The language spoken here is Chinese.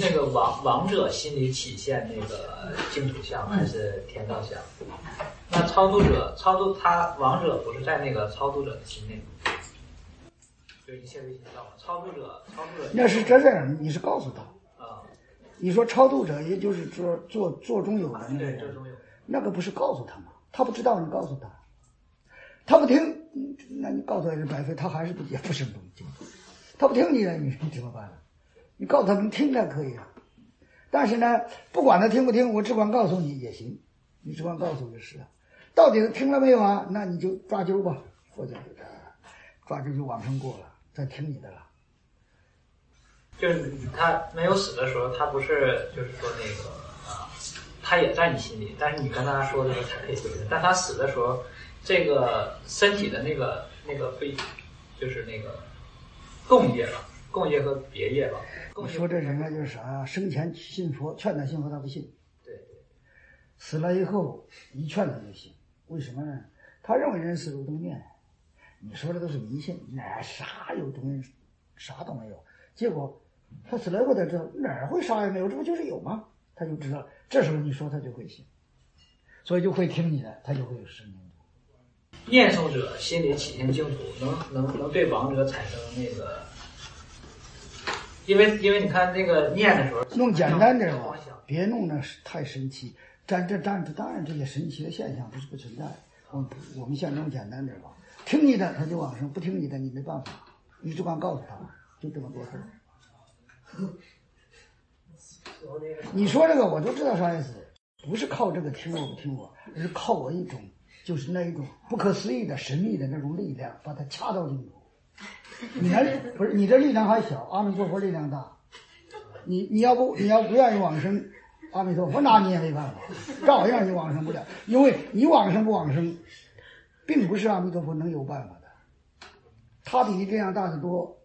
那个王者心里体现那个净土相还是天道相？那超度他王者不是在那个超度者的心内，就一切为心造嘛。超度者那是这样，你是告诉他啊， 你说超度者也就是做中有的那个对， 人， 这中有。 那个不是告诉他吗？他不知道，你告诉他，他不听，那你告诉他是白费，他还是也不生动静。他不听你的，你怎么办呢？你告诉他能听那可以啊，但是呢，不管他听不听，我只管告诉你也行，你只管告诉就是了。到底听了没有啊？那你就抓阄吧，佛教抓阄就往生过了，再听你的了。 就是他没有死的时候，他不是就是说那个他也在你心里，但是你跟他说的时候才可以对的。但他死的时候，这个身体的那个被就是那个共业了，共业和别业了。 你说这人啊，就是啥？生前信佛，劝他信佛他不信， 对， 死了以后一劝他就信，为什么呢？他认为人死如灯灭，你说的都是迷信，哪啥有东西，啥都没有。结果他死了以后才知道哪儿会啥也没有，这不就是有吗？他就知道，这时候你说他就会信，所以就会听你的，他就会有生命。 念诵者心里起现净土，能对亡者产生那个，因为你看那个念的时候， 弄简单点吧，别弄那太神奇。当然这些神奇的现象不存在。我们先弄简单点吧，听你的他就往生，不听你的你没办法，你只管告诉他，就这么多事儿。你说这个我就知道啥意思，不是靠这个听我不听我，而是靠我一种就是那一种不可思议的神秘的那种力量，把它掐到净土。不是你这力量还小，阿弥陀佛力量大。你要不愿意往生，阿弥陀佛拿你也没办法，照样你往生不了，因为你往生不往生，并不是阿弥陀佛能有办法的，他比你力量大得多。